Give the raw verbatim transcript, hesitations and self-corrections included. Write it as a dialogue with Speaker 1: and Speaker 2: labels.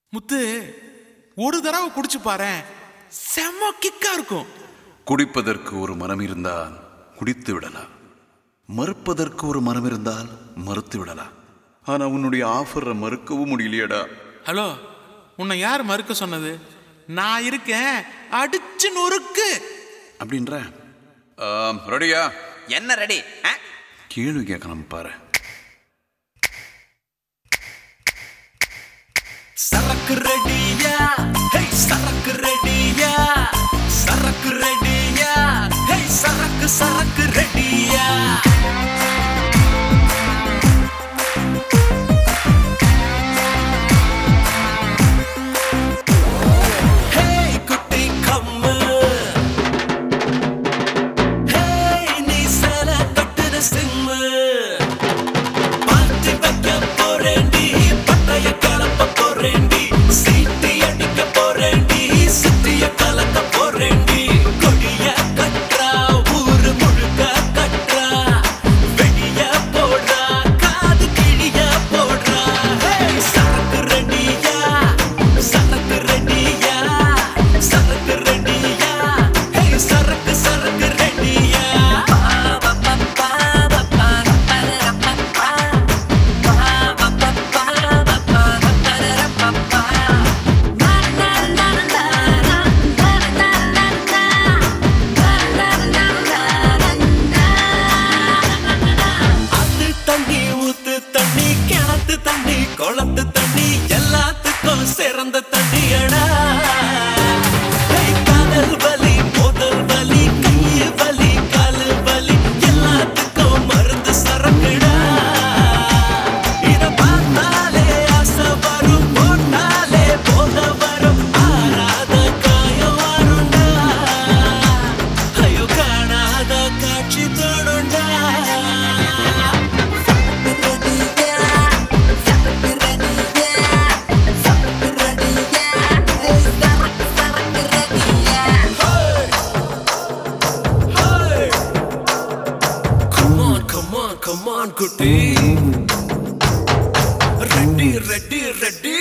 Speaker 1: முத்து ஒரு தடவை குடிச்சு பாரு, செம்ம கிக்கா இருக்கும்.
Speaker 2: குடிப்பதற்கு ஒரு மனம் இருந்தால் குடித்து விடலாம், மறுப்பதற்கு ஒரு மனம் இருந்தால் மறுத்து விடலாம். ஆனா உன்னுடைய ஆஃபரை மறுக்கவும் முடியலையடா.
Speaker 1: ஹலோ, உன்னை யார் மறுக்க சொன்னது? நான் இருக்கேன், அடிச்சு நொறுக்கு
Speaker 2: அப்படின்ற. ரெடியா?
Speaker 3: என்ன ரெடி?
Speaker 2: கேள்வி கேட்கணும் பாரு.
Speaker 4: சரக்கு ரெடியா? ஹே சரக்கு ரெடியா? சரக்கு ரெடியா? ஹே சரக்கு சரக்கு ரெடியா? ஹே குட்டி கம்மு, ஹே நீ சேல கட்டுற சிம்மு, பார்ட்டி வைக்க போறேண்டி, பட்டைய கலப்ப போறேண்டி, சீட்டி அடிக்க போறேண்டி, சிட்டிய கலக்க போறேண்டி, கொடிய கட்டுறா ஊரு முழுக்க கட்டுறா, வெடிய போடுறா காது கிழிய போடுறா. ஹே சரக்கு ரெடியா? சரக்கு ரெடியா? சரக்கு ரெடியா? ஹே சரக்கு சரக்கு ரெடியா? அது தண்ணி ஊத்து தண்ணி, கிணத்து தண்ணி, குளத்து தண்ணி, எல்லாத்துக்கும் சிறந்த தண்ணியடா. ஹே, காதல் வலி, மோதல் வலி, கையு வலி, காலு வலி, எல்லாத்துக்கும் மருந்து சரக்குடா. இத பார்த்தாலே ஆசை வரும், போட்டாலே போத வரும், ஆறாத காயம் வரும்டா. ஐயோ காணாத காட்சி தோணுண்டா. Hey! Come on, come on, come on, குட்டி. ரெட்டி ரெட்டி ரெட்டி